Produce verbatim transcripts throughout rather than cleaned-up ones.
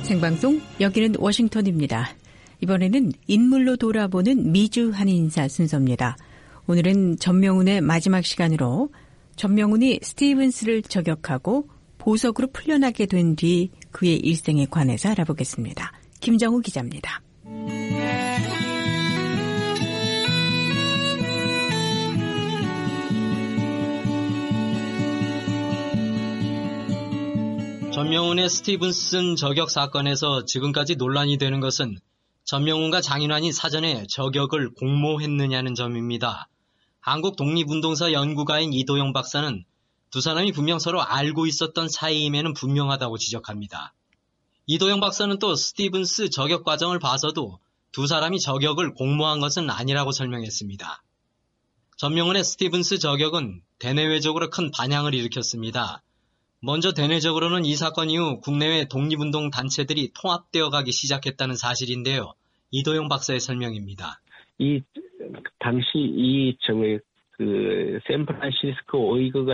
생방송 여기는 워싱턴입니다. 이번에는 인물로 돌아보는 미주 한인사 순서입니다. 오늘은 전명훈의 마지막 시간으로 전명훈이 스티븐스를 저격하고 보석으로 풀려나게 된 뒤 그의 일생에 관해서 알아보겠습니다. 김정우 기자입니다. 전명훈의 스티븐슨 저격 사건에서 지금까지 논란이 되는 것은 전명훈과 장인환이 사전에 저격을 공모했느냐는 점입니다. 한국 독립운동사 연구가인 이도영 박사는 두 사람이 분명 서로 알고 있었던 사이임에는 분명하다고 지적합니다. 이도영 박사는 또 스티븐스 저격 과정을 봐서도 두 사람이 저격을 공모한 것은 아니라고 설명했습니다. 전명훈의 스티븐스 저격은 대내외적으로 큰 반향을 일으켰습니다. 먼저 대내적으로는 이 사건 이후 국내외 독립운동 단체들이 통합되어 가기 시작했다는 사실인데요. 이도영 박사의 설명입니다. 이 당시 이 저기 그 샌프란시스코 의거가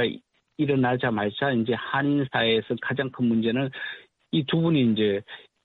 일어나자마자 이제 한인 사회에서 가장 큰 문제는 이 두 분이 이제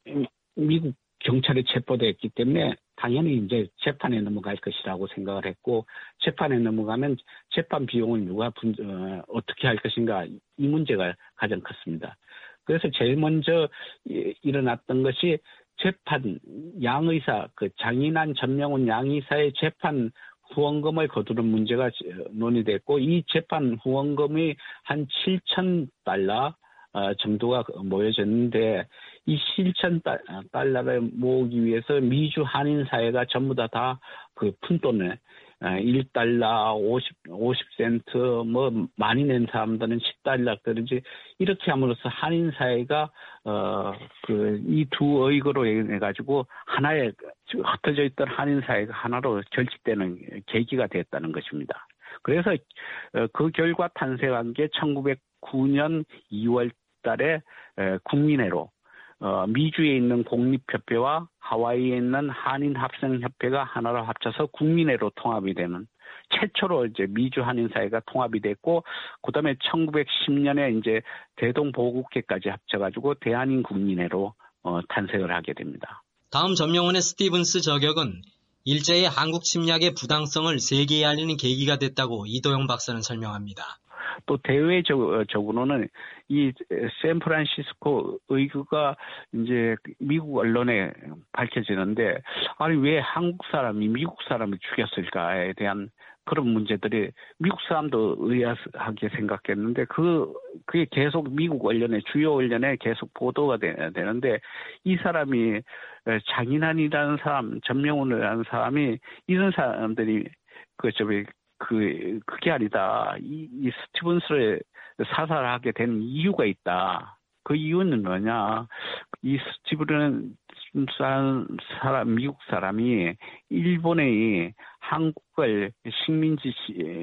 미국 경찰에 체포됐기 때문에 당연히 이제 재판에 넘어갈 것이라고 생각을 했고, 재판에 넘어가면 재판 비용을 누가 분, 어, 어떻게 할 것인가, 이 문제가 가장 컸습니다. 그래서 제일 먼저 이, 일어났던 것이 재판 양의사, 그 장인환 전명훈 양의사의 재판 후원금을 거두는 문제가 논의됐고, 이 재판 후원금이 한 칠천 달러 어, 정도가 모여졌는데, 이 칠천 달러를 모으기 위해서 미주 한인 사회가 전부 다 다 그 푼돈을 일 달러, 오십, 오십 센트, 뭐 많이 낸 사람들은 십 달러 그러지, 이렇게 함으로써 한인 사회가 어 그 이 두 의거로 해 가지고 하나의 흩어져 있던 한인 사회가 하나로 결집되는 계기가 됐다는 것입니다. 그래서 그 결과 탄생한 게 천구백구 년 이월 달에 국민회로 어, 미주에 있는 공립협회와 하와이에 있는 한인합성협회가 하나로 합쳐서 국민회로 통합이 되는, 최초로 이제 미주 한인사회가 통합이 됐고, 그 다음에 천구백십 년에 이제 대동보국회까지 합쳐가지고 대한인 국민회로 어, 탄생을 하게 됩니다. 다음 전명훈의 스티븐스 저격은 일제의 한국 침략의 부당성을 세계에 알리는 계기가 됐다고 이도영 박사는 설명합니다. 또 대외적으로는 이 샌프란시스코 의거가 이제 미국 언론에 밝혀지는데, 아니 왜 한국 사람이 미국 사람을 죽였을까에 대한 그런 문제들이 미국 사람도 의아하게 생각했는데, 그 그게 계속 미국 언론에, 주요 언론에 계속 보도가 되, 되는데 이 사람이 장인환이라는 사람, 전명훈이라는 사람이, 이런 사람들이 그 저기 그, 그게 아니다. 이, 이 스티븐스를 사살하게 된 이유가 있다. 그 이유는 뭐냐. 이 스티븐은 사람, 미국 사람이 일본의 한국을 식민지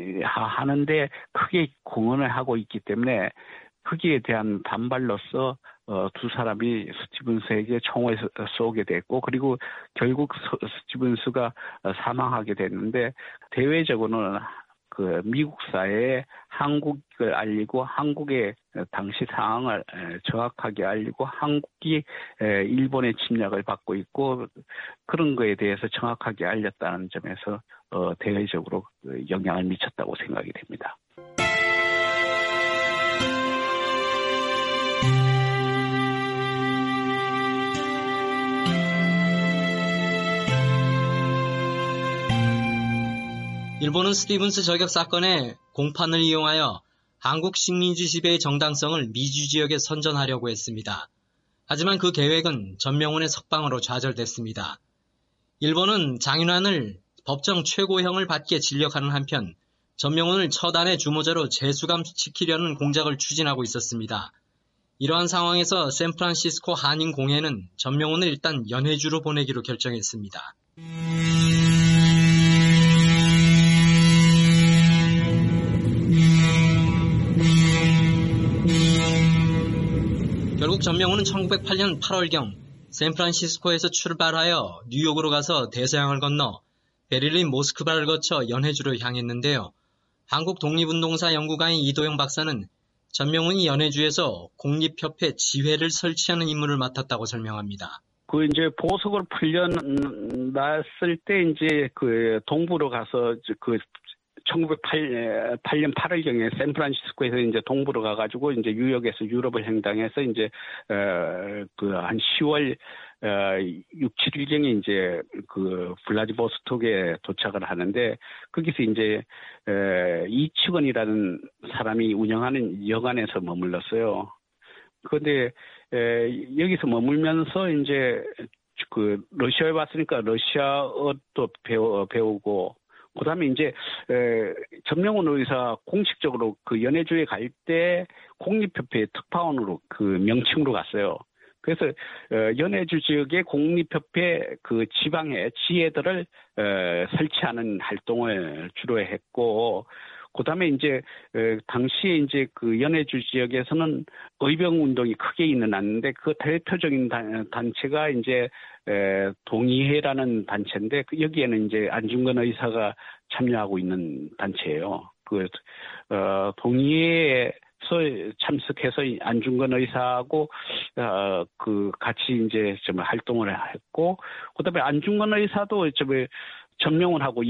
하는데 크게 공헌을 하고 있기 때문에 거기에 대한 반발로서 어, 두 사람이 스티븐스에게 총을 쏘게 됐고, 그리고 결국 스티븐스가 사망하게 됐는데, 대외적으로는 그 미국 사회에 한국을 알리고 한국의 당시 상황을 정확하게 알리고, 한국이 일본의 침략을 받고 있고 그런 거에 대해서 정확하게 알렸다는 점에서 어, 대외적으로 영향을 미쳤다고 생각이 됩니다. 일본은 스티븐스 저격 사건에 공판을 이용하여 한국 식민지 지배의 정당성을 미주 지역에 선전하려고 했습니다. 하지만 그 계획은 전명훈의 석방으로 좌절됐습니다. 일본은 장인환을 법정 최고형을 받게 진력하는 한편 전명훈을 처단의 주모자로 재수감시키려는 공작을 추진하고 있었습니다. 이러한 상황에서 샌프란시스코 한인공회는 전명훈을 일단 연해주로 보내기로 결정했습니다. 결국 전명훈은 천구백팔 년 팔월경 샌프란시스코에서 출발하여 뉴욕으로 가서 대서양을 건너 베를린 모스크바를 거쳐 연해주로 향했는데요. 한국 독립운동사 연구가인 이도영 박사는 전명훈이 연해주에서 공립협회 지회를 설치하는 임무를 맡았다고 설명합니다. 그 이제 보석을 풀려났을 때 이제 그 동부로 가서 그 천구백팔 년 팔월경에 샌프란시스코에서 이제 동부로 가가지고 이제 뉴욕에서 유럽을 횡단해서 이제 어 그 한 시월 어 육, 칠일경에 이제 그 블라디보스톡에 도착을 하는데 거기서 이제 에 이치건이라는 사람이 운영하는 여관에서 머물렀어요. 그런데 에 여기서 머물면서 이제 그 러시아에 왔으니까 러시아어도 배우, 배우고 그다음에 이제 에, 전명훈 의사 공식적으로 그 연해주에 갈 때 공립협회 특파원으로 그 명칭으로 갔어요. 그래서 어, 연해주 지역의 공립협회 그 지방의 지회들을 어, 설치하는 활동을 주로 했고, 그다음에 이제 어, 당시에 이제 그 연해주 지역에서는 의병 운동이 크게 일어났는데 그 대표적인 단, 단체가 이제 에, 동의회라는 단체인데 여기에는 이제 안중근 의사가 참여하고 있는 단체예요. 그 어, 동의회에서 참석해서 안중근 의사하고 어, 그 같이 이제 좀 활동을 했고, 그다음에 안중근 의사도 좀 전명훈하고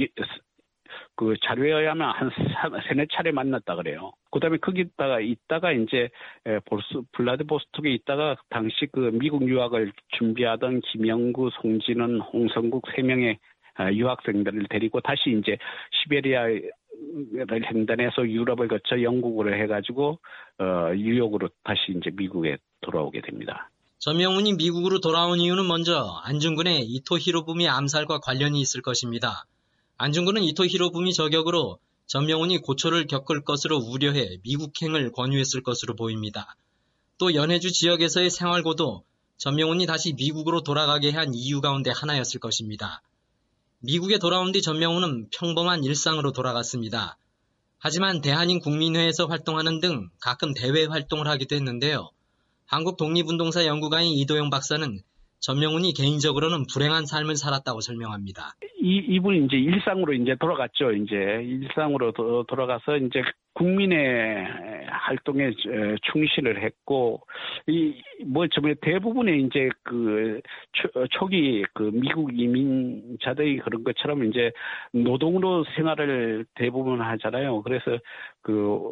그 자료에 의하면 한 세네 차례 만났다 그래요. 그다음에 거기다가 있다가 이제 보스 블라디보스톡에 있다가 당시 그 미국 유학을 준비하던 김영구, 송진원, 홍성국 세 명의 유학생들을 데리고 다시 이제 시베리아를 횡단해서 유럽을 거쳐 영국으로 해가지고 어, 뉴욕으로 다시 이제 미국에 돌아오게 됩니다. 전명훈이 미국으로 돌아온 이유는 먼저 안중근의 이토 히로부미 암살과 관련이 있을 것입니다. 안중근은 이토 히로부미 저격으로 전명훈이 고초를 겪을 것으로 우려해 미국행을 권유했을 것으로 보입니다. 또 연해주 지역에서의 생활고도 전명훈이 다시 미국으로 돌아가게 한 이유 가운데 하나였을 것입니다. 미국에 돌아온 뒤 전명훈은 평범한 일상으로 돌아갔습니다. 하지만 대한인 국민회에서 활동하는 등 가끔 대외 활동을 하기도 했는데요. 한국 독립운동사 연구가인 이도영 박사는 전명훈이 개인적으로는 불행한 삶을 살았다고 설명합니다. 이, 이분이 이제 일상으로 이제 돌아갔죠. 이제 일상으로 도, 돌아가서 이제 국민의 활동에 충실을 했고, 이, 뭐, 좀 대부분의 이제 그 초, 초기 그 미국 이민자들이 그런 것처럼 이제 노동으로 생활을 대부분 하잖아요. 그래서 그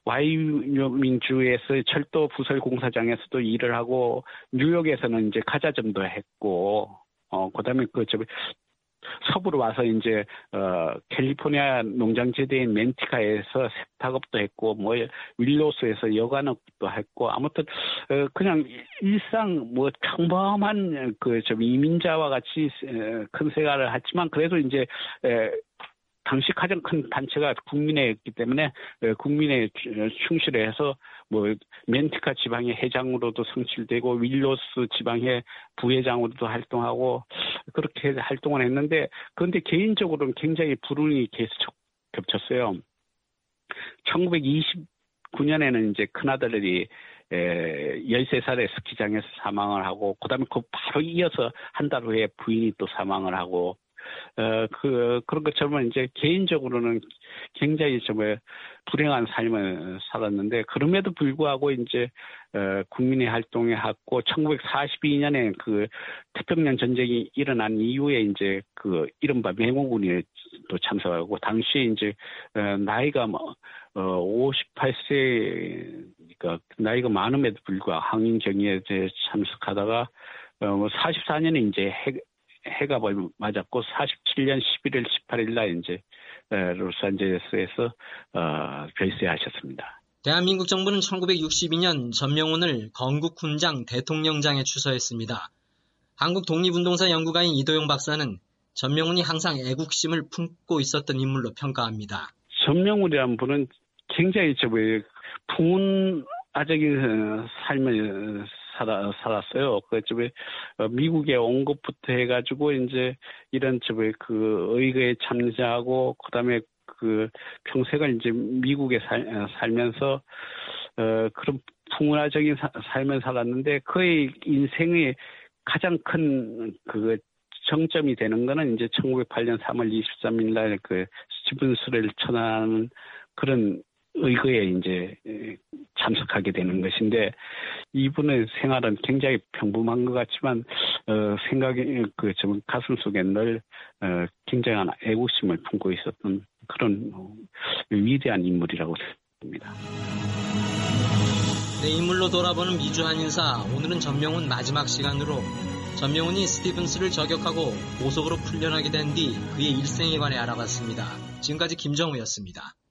와이오밍주에서 철도 부설 공사장에서도 일을 하고, 뉴욕에서는 이제 가자점도 했고, 어, 그 다음에 그, 저, 서부로 와서 이제 어 캘리포니아 농장지대인 멘티카에서 색탁업도 했고 뭐 윌로스에서 여관업도 했고 아무튼 어 그냥 일상 뭐 평범한 그 좀 이민자와 같이 큰 생활을 했지만 그래도 이제 에, 당시 가장 큰 단체가 국민회였기 때문에 국민회에 충실해서 뭐 멘티카 지방의 회장으로도 성실되고 윌로스 지방의 부회장으로도 활동하고 그렇게 활동을 했는데 그런데 개인적으로는 굉장히 불운이 계속 겹쳤어요. 천구백이십구 년에는 이제 큰아들이 열세 살에 스키장에서 사망을 하고 그다음에 그 바로 이어서 한 달 후에 부인이 또 사망을 하고 어, 그, 그런 것처럼 이제 개인적으로는 굉장히 정말 불행한 삶을 살았는데, 그럼에도 불구하고 이제, 어, 국민의 활동에 했고, 천구백사십이 년에 그 태평양 전쟁이 일어난 이후에 이제 그 이른바 맹호군에 또 참석하고, 당시에 이제, 어, 나이가 뭐, 어, 오십팔 세, 그러니까 나이가 많음에도 불구하고 항인정의에 참석하다가, 어, 뭐 사십사 년에 이제 핵, 해갑을 맞았고 사십칠 년 십일월 십팔일 날 이제 로스앤젤레스에서 어, 별세하셨습니다. 대한민국 정부는 천구백육십이 년 전명훈을 건국훈장 대통령장에 추서했습니다. 한국 독립운동사 연구가인 이도영 박사는 전명훈이 항상 애국심을 품고 있었던 인물로 평가합니다. 전명훈이라는 분은 굉장히 저 풍운아적인 삶을 살아, 살았어요. 그, 저, 미국에 온 것부터 해가지고, 이제, 이런, 저, 그, 의거에 참여하고, 그 다음에 그, 평생을 이제 미국에 살, 살면서, 어, 그런 풍운화적인 사, 삶을 살았는데, 그의 인생의 가장 큰, 그, 정점이 되는 거는 이제 천구백팔 년 삼월 이십삼일 날 그, 스티븐스를 처단하는 그런 의거에 이제 참석하게 되는 것인데 이분의 생활은 굉장히 평범한 것 같지만 어, 생각이 그 좀 가슴 속에 늘 어, 굉장한 애국심을 품고 있었던 그런 어, 위대한 인물이라고 생각합니다. 네, 인물로 돌아보는 미주 한인사, 오늘은 전명훈 마지막 시간으로 전명훈이 스티븐스를 저격하고 보석으로 풀려나게 된 뒤 그의 일생에 관해 알아봤습니다. 지금까지 김정우였습니다.